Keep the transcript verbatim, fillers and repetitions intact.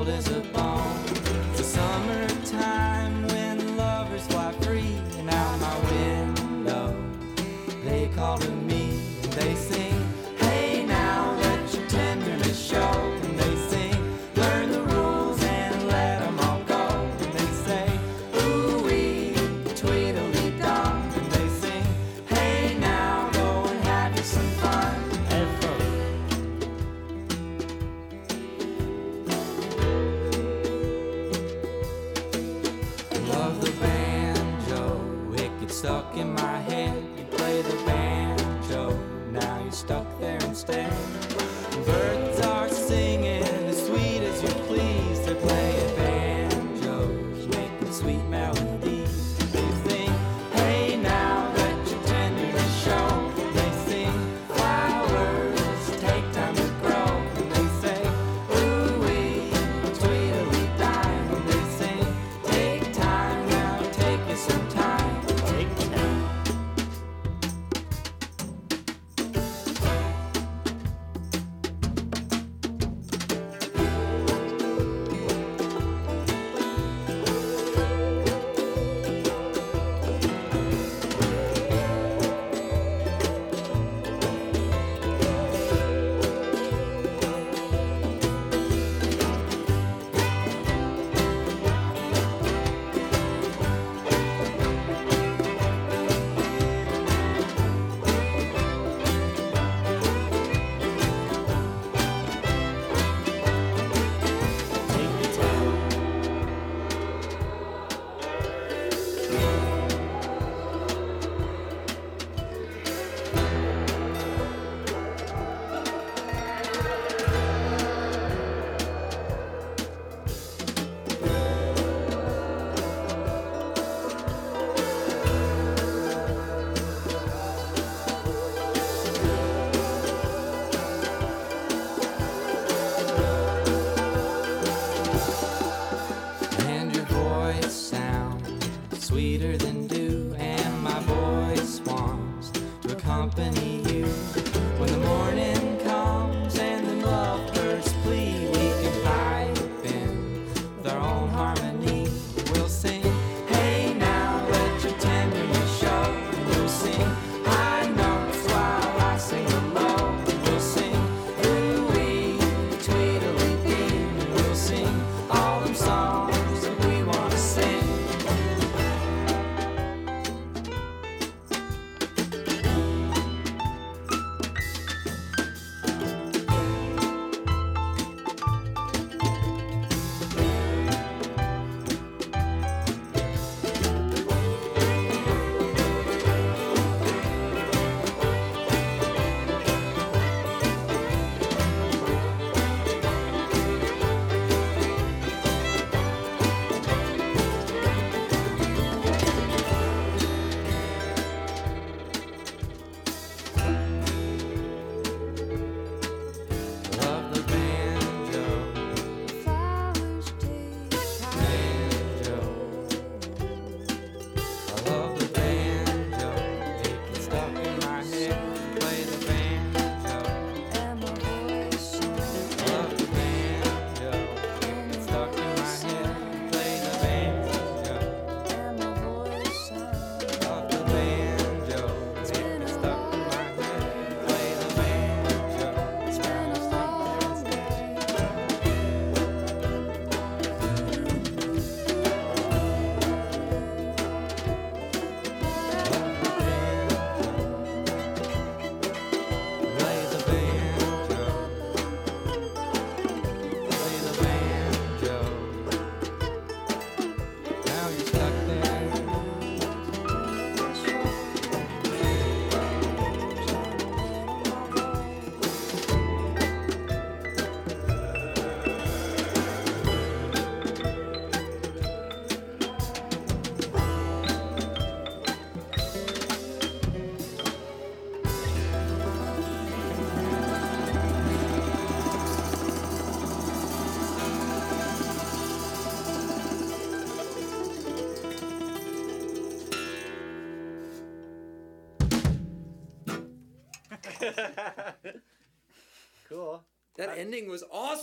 cold as a bone. It's the summertime when lovers fly free, and out my window they call to me and they sing, hey now let your tenderness show. And they sing, learn the rules and let them all go. And they say, ooh-wee, tweedledee-dum. And they sing, hey now go and have you some fun. Love the banjo, it gets stuck in my head. You play the banjo, now you're stuck there instead. Birds are singing as sweet as you please. They're playing banjos, making sweet melodies. They sing, hey now let your tenderness show. They sing, flowers take time to grow. And they say, ooh-wee, tweedledee-dime. And they sing, take time now, take you some time. Take time. And your voice sounds sweeter than dew, and my voice wants to accompany you. When the morning comes and the lovebirds plea, we can pipe in with our own harmony. We'll sing, hey now let your tenderness show. And we'll sing high notes while I sing them low. And we'll sing, ooh-wee, tweedledee. And we'll sing all them songs that we want to sing. Love the banjo, banjo. I love the banjo, it gets stuck in my head. Play the banjo. Love the banjo, it gets stuck in my head. Play the banjo. Love the banjo, it gets stuck in my head. Play the banjo. Play the banjo. Play the banjo. Now you're stuck there. Cool. That ending was awesome.